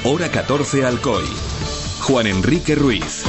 Hora 14 Alcoy. Juan Enrique Ruiz.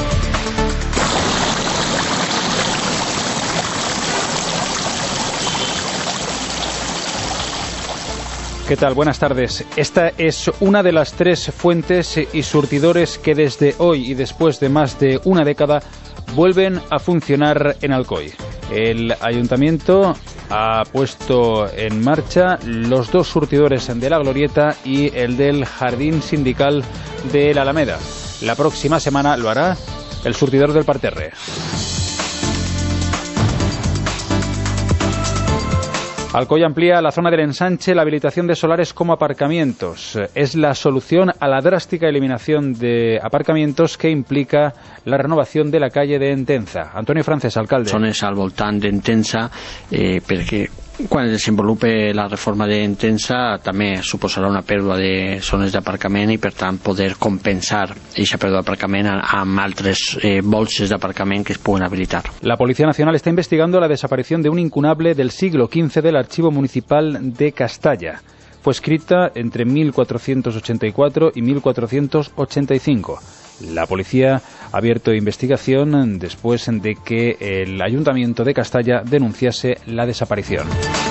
¿Qué tal? Buenas tardes. Esta es una de las 3 fuentes y surtidores que desde hoy y después de más de una década vuelven a funcionar en Alcoy. El ayuntamiento ha puesto en marcha los 2 surtidores de la Glorieta y el del Jardín Sindical de la Alameda. La próxima semana lo hará el surtidor del Parterre. Alcoy amplía la zona del ensanche la habilitación de solares como aparcamientos. Es la solución a la drástica eliminación de aparcamientos que implica la renovación de la calle de Entenza. Antonio Francés, alcalde. Zones al voltant d'Entenza, perquè quan es desenvolupi la reforma d'Entenza també suposarà una pèrdua de zones d'aparcament i per tant poder compensar aquesta pèrdua d'aparcament amb altres bolses d'aparcament que es puguen habilitar. La Policía Nacional está investigando la desaparición de un incunable del siglo XV del Archivo Municipal de Castalla. Fue escrita entre 1484 y 1485. La policía ha abierto investigación después de que el Ayuntamiento de Castalla denunciase la desaparición.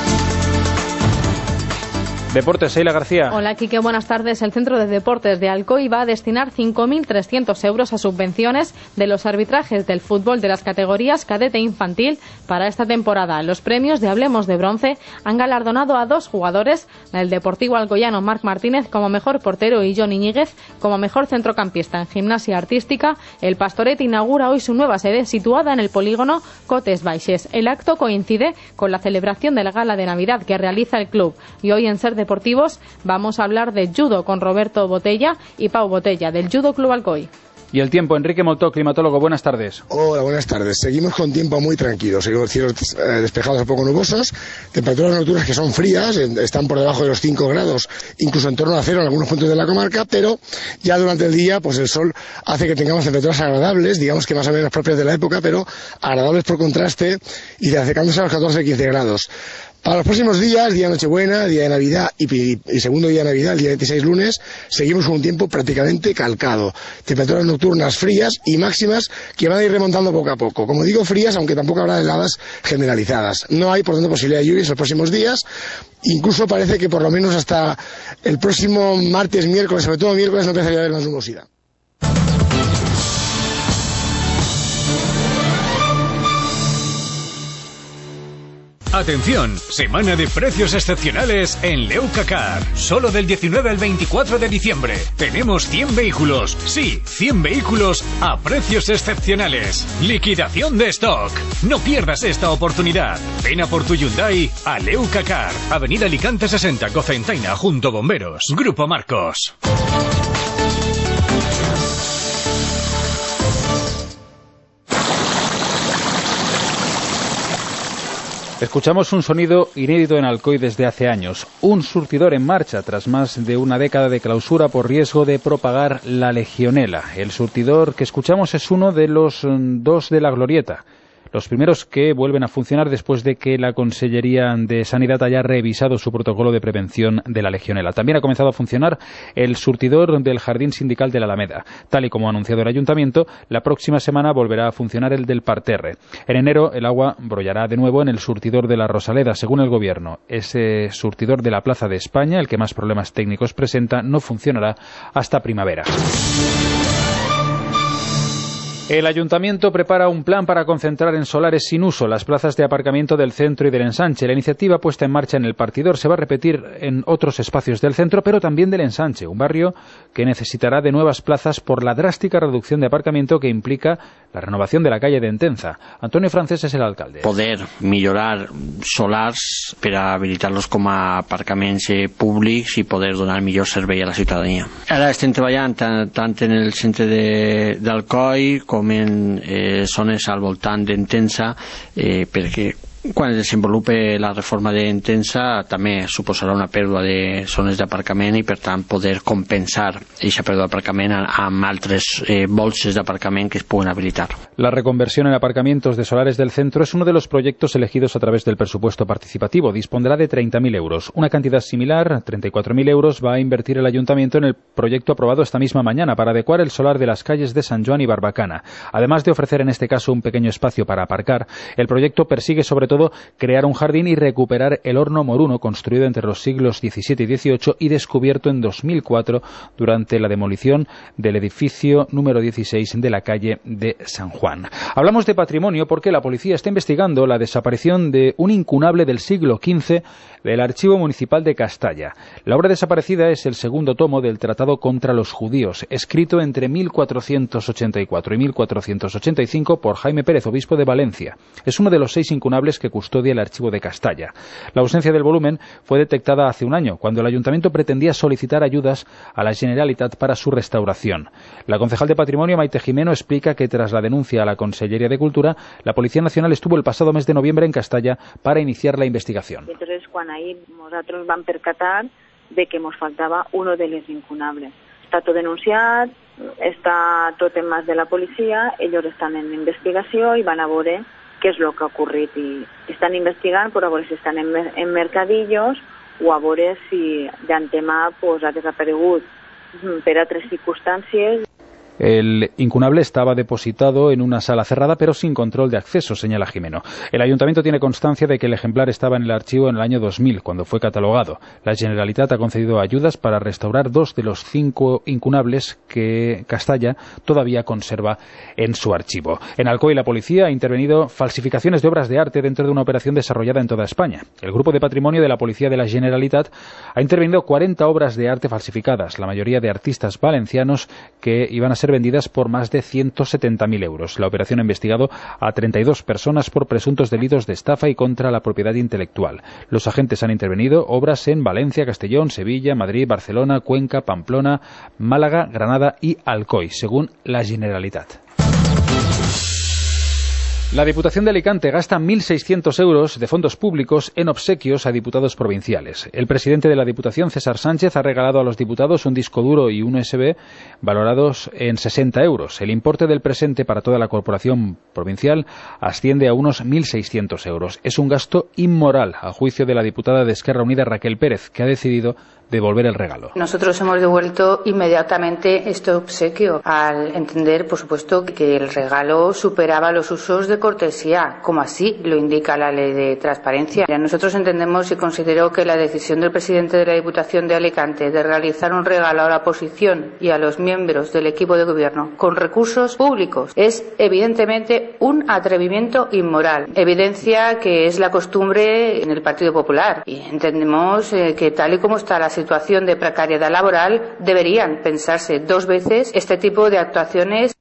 Deportes, Sheila García. Hola, Quique, buenas tardes. El Centro de Deportes de Alcoy va a destinar 5.300 euros a subvenciones de los arbitrajes del fútbol de las categorías cadete e infantil para esta temporada. Los premios de Hablemos de Bronce han galardonado a 2 jugadores, el Deportivo alcoyano Marc Martínez como mejor portero y John Iñiguez como mejor centrocampista. En gimnasia artística, el Pastoret inaugura hoy su nueva sede situada en el polígono Cotes Baixes. El acto coincide con la celebración de la gala de Navidad que realiza el club y hoy en Ser Deportivos vamos a hablar de judo con Roberto Botella y Pau Botella del Judo Club Alcoy. Y el tiempo, Enrique Moltó, climatólogo, buenas tardes. Hola, buenas tardes. Seguimos con tiempo muy tranquilo, seguimos cielos despejados a poco nubosos, temperaturas nocturnas que son frías, están por debajo de los 5 grados, incluso en torno a 0 en algunos puntos de la comarca, pero ya durante el día pues el sol hace que tengamos temperaturas agradables, digamos que más o menos propias de la época, pero agradables por contraste y acercándose a los 14-15 grados. Para los próximos días, día de Nochebuena, día de Navidad y segundo día de Navidad, el día 26 lunes, seguimos con un tiempo prácticamente calcado. Temperaturas nocturnas frías y máximas que van a ir remontando poco a poco. Como digo, frías, aunque tampoco habrá heladas generalizadas. No hay, por tanto, posibilidad de lluvias en los próximos días. Incluso parece que por lo menos hasta el próximo martes, miércoles, sobre todo miércoles, no empezaría a haber más nubosidad. Atención, semana de precios excepcionales en Leucacar. Solo del 19 al 24 de diciembre. Tenemos 100 vehículos. Sí, 100 vehículos a precios excepcionales. Liquidación de stock. No pierdas esta oportunidad. Ven a por tu Hyundai a Leucacar. Avenida Alicante 60, Cocentaina, junto Bomberos. Grupo Marcos. Escuchamos un sonido inédito en Alcoy desde hace años. Un surtidor en marcha tras más de una década de clausura por riesgo de propagar la legionela. El surtidor que escuchamos es uno de los 2 de la Glorieta. Los primeros que vuelven a funcionar después de que la Consellería de Sanidad haya revisado su protocolo de prevención de la legionela. También ha comenzado a funcionar el surtidor del Jardín Sindical de la Alameda. Tal y como ha anunciado el Ayuntamiento, la próxima semana volverá a funcionar el del Parterre. En enero el agua brollará de nuevo en el surtidor de la Rosaleda. Según el Gobierno, ese surtidor de la Plaza de España, el que más problemas técnicos presenta, no funcionará hasta primavera. El Ayuntamiento prepara un plan para concentrar en solares sin uso las plazas de aparcamiento del centro y del ensanche. La iniciativa puesta en marcha en el Partidor se va a repetir en otros espacios del centro, pero también del ensanche, un barrio que necesitará de nuevas plazas por la drástica reducción de aparcamiento que implica la renovación de la calle de Entenza. Antonio Francés es el alcalde. Poder millorar solars per a habilitar-los com a aparcaments públics i poder donar millor servei a la ciutadania. Ara estem treballant tant en el centre d'Alcoy com en zones al voltant d'Entença perquè quan es desenvolupe la reforma d'Entença també suposarà una pèrdua de zones d'aparcament i per tant poder compensar aquesta pèrdua d'aparcament amb altres bolses d'aparcament que es puguen habilitar. La reconversión en aparcamientos de solares del centro es uno de los proyectos elegidos a través del presupuesto participativo. Dispondrá de 30.000 euros. Una cantidad similar, 34.000 euros, va a invertir el ayuntamiento en el proyecto aprobado esta misma mañana para adecuar el solar de las calles de San Joan y Barbacana. Además de ofrecer en este caso un pequeño espacio para aparcar, el proyecto persigue sobre todo crear un jardín y recuperar el horno moruno construido entre los siglos XVII y XVIII y descubierto en 2004 durante la demolición del edificio número 16 de la calle de San Juan. Hablamos de patrimonio porque la policía está investigando la desaparición de un incunable del siglo XV del Archivo Municipal de Castalla. La obra desaparecida es el segundo tomo del Tratado contra los Judíos, escrito entre 1484 y 1485 por Jaime Pérez, obispo de Valencia. Es uno de los 6 incunables que custodia el Archivo de Castalla. La ausencia del volumen fue detectada hace un año, cuando el ayuntamiento pretendía solicitar ayudas a la Generalitat para su restauración. La concejal de Patrimonio, Maite Jimeno, explica que tras la denuncia a la Conselleria de Cultura, la Policía Nacional estuvo el pasado mes de noviembre en Castalla para iniciar la investigación. Entonces, quan ahir nosaltres vam percatar de que ens faltava uno de les incunables. Està tot denunciat, està tot en mans de la policia, ells estan en investigació i van a veure què és el que ha ocorrit i estan investigant per a veure si estan en mercadillos o a veure si d'antemà ha desaparegut per altres circumstàncies. El incunable estaba depositado en una sala cerrada pero sin control de acceso, señala Jimeno. El ayuntamiento tiene constancia de que el ejemplar estaba en el archivo en el año 2000, cuando fue catalogado. La Generalitat ha concedido ayudas para restaurar 2 de los 5 incunables que Castalla todavía conserva en su archivo. En Alcoy la policía ha intervenido falsificaciones de obras de arte dentro de una operación desarrollada en toda España. El grupo de patrimonio de la policía de la Generalitat ha intervenido 40 obras de arte falsificadas, la mayoría de artistas valencianos que iban a ser vendidas por más de 170.000 euros. La operación ha investigado a 32 personas por presuntos delitos de estafa y contra la propiedad intelectual. Los agentes han intervenido obras en Valencia, Castellón, Sevilla, Madrid, Barcelona, Cuenca, Pamplona, Málaga, Granada y Alcoy, según la Generalitat. La Diputación de Alicante gasta 1.600 euros de fondos públicos en obsequios a diputados provinciales. El presidente de la Diputación, César Sánchez, ha regalado a los diputados un disco duro y un USB valorados en 60 euros. El importe del presente para toda la corporación provincial asciende a unos 1.600 euros. Es un gasto inmoral, a juicio de la diputada de Esquerra Unida, Raquel Pérez, que ha decidido devolver el regalo. Nosotros hemos devuelto inmediatamente este obsequio al entender, por supuesto, que el regalo superaba los usos de cortesía, como así lo indica la ley de transparencia. Nosotros entendemos y considero que la decisión del presidente de la Diputación de Alicante de realizar un regalo a la oposición y a los miembros del equipo de gobierno con recursos públicos es evidentemente un atrevimiento inmoral. Evidencia que es la costumbre en el Partido Popular y entendemos que tal y como está la situación de precariedad laboral, deberían pensarse 2 veces este tipo de actuaciones.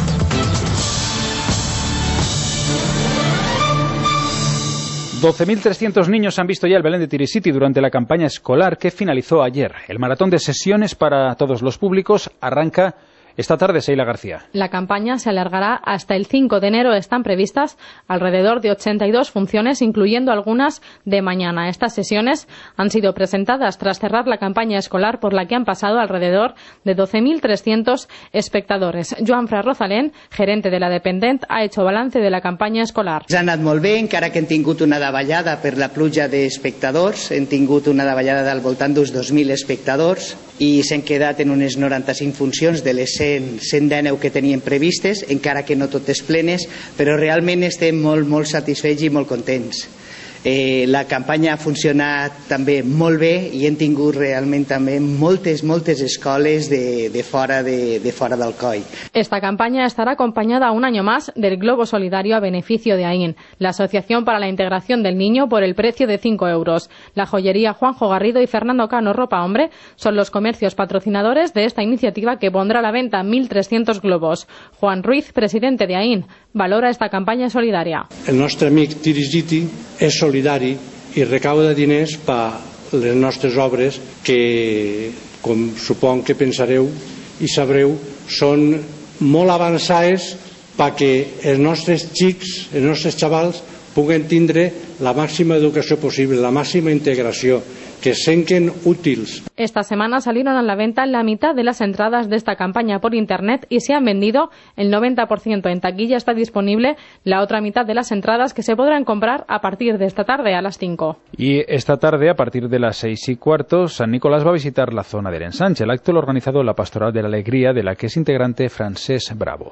$12.300 niños han visto ya el Belén de Tirisiti durante la campaña escolar que finalizó ayer. El maratón de sesiones para todos los públicos arranca esta tarde, Seila García. La campaña se alargará hasta el 5 de enero. Están previstas alrededor de 82 funciones, incluyendo algunas de mañana. Estas sesiones han sido presentadas tras cerrar la campaña escolar, por la que han pasado alrededor de 12.300 espectadores. Joan Fra Rosalén, gerente de la Dependent, ha hecho balance de la campaña escolar. Ha anat molt bé, encara que hem tingut una davallada per la pluja d'espectadors. Hem tingut una davallada del voltant d'uns 2.000 espectadors i s'han quedat en unes 95 funcions de les 119 que teníem previstes, encara que no totes plenes, però realment estem molt satisfets i molt contents. La campanya ha funcionat també molt bé i hem tingut realment també moltes escoles de fora del COI. Esta campaña estará acompañada un año más del Globo Solidario a beneficio de AIN, la Asociación para la Integración del Niño, por el precio de 5 euros. La joyería Juanjo Garrido y Fernando Cano Ropa Hombre son los comercios patrocinadores de esta iniciativa, que pondrá a la venta 1.300 globos. Juan Ruiz, presidente de AIN, valora esta campaña solidaria. El nostre amic Tirisiti és solidari i recauda diners per les nostres obres que, com supon que pensareu i sabreu, són molt avançades perquè els nostres xics, els nostres xavals, puguen tindre la màxima educació possible, la màxima integració, que se senten útils. Esta semana salieron a la venta la mitad de las entradas de esta campaña por internet y se han vendido el 90% en taquilla. Está disponible la otra mitad de las entradas que se podrán comprar a partir de esta tarde a las 5. Y esta tarde, a partir de las 6:15, San Nicolás va a visitar la zona del Ensanche. El acto lo ha organizado la Pastoral de la Alegría, de la que es integrante Francesc Bravo.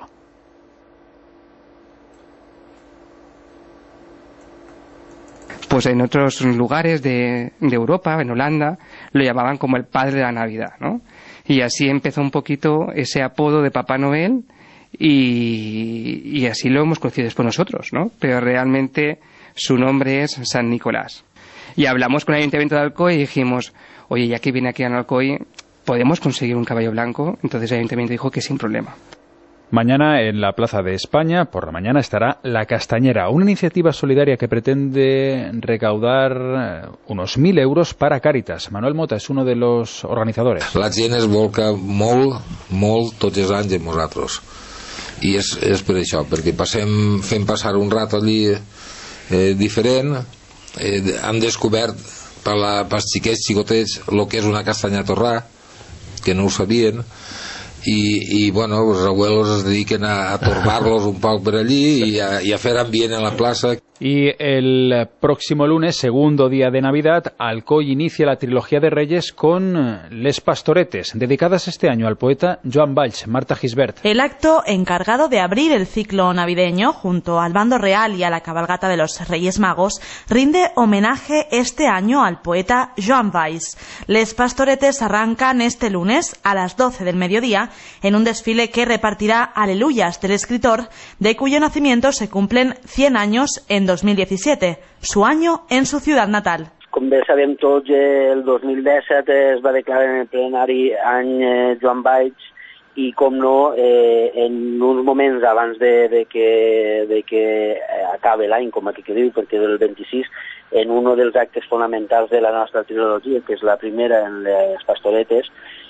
Pues en otros lugares de Europa, en Holanda, lo llamaban como el padre de la Navidad, ¿no? Y así empezó un poquito ese apodo de Papá Noel y así lo hemos conocido después nosotros, ¿no? Pero realmente su nombre es San Nicolás. Y hablamos con el Ayuntamiento de Alcoy y dijimos, oye, ya que viene aquí a Alcoy, ¿podemos conseguir un caballo blanco? Entonces el Ayuntamiento dijo que sin problema. Mañana en la Plaza de España, por la mañana, estará La Castañera, una iniciativa solidaria que pretende recaudar unos 1.000 euros para Càritas. Manuel Mota es uno de los organizadores. La gent es volca molt tots els anys amb nosaltres. I és per això, perquè fem passar un rato allí diferent. Han descobert pels xiquets xicotets el que és una castanya torrà, que no ho sabien. Y bueno, los abuelos se dediquen a torbarlos un poco por allí y a hacer ambiente en la plaza. Y el próximo lunes, segundo día de Navidad, Alcoy inicia la trilogía de Reyes con Les Pastoretes, dedicadas este año al poeta Joan Valls. Marta Gisbert. El acto encargado de abrir el ciclo navideño, junto al bando real y a la cabalgata de los Reyes Magos, rinde homenaje este año al poeta Joan Valls. Les Pastoretes arrancan este lunes a las 12 del mediodía en un desfile que repartirá aleluyas del escritor, de cuyo nacimiento se cumplen 100 años en 2017, su año en su ciudad natal. Com bé sabem tots, el 2017 es va declarar en el plenari any Joan Valls i, com no, en uns moments abans de que acabi l'any, com aquí que diu, perquè del 26, en un dels actes fonamentals de la nostra trilogia, que és la primera en les Pastoretes,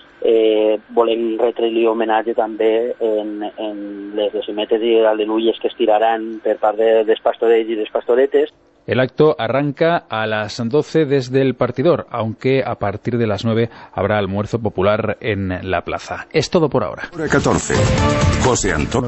volem retre-li homenatge també en les decimetes i al·leluyes que es tiraran per part dels pastorets i les pastoretes. El acto arranca a las 12 desde el partidor, aunque a partir de las 9 habrá almuerzo popular en la plaza. Es todo por ahora. 14. José Antonio.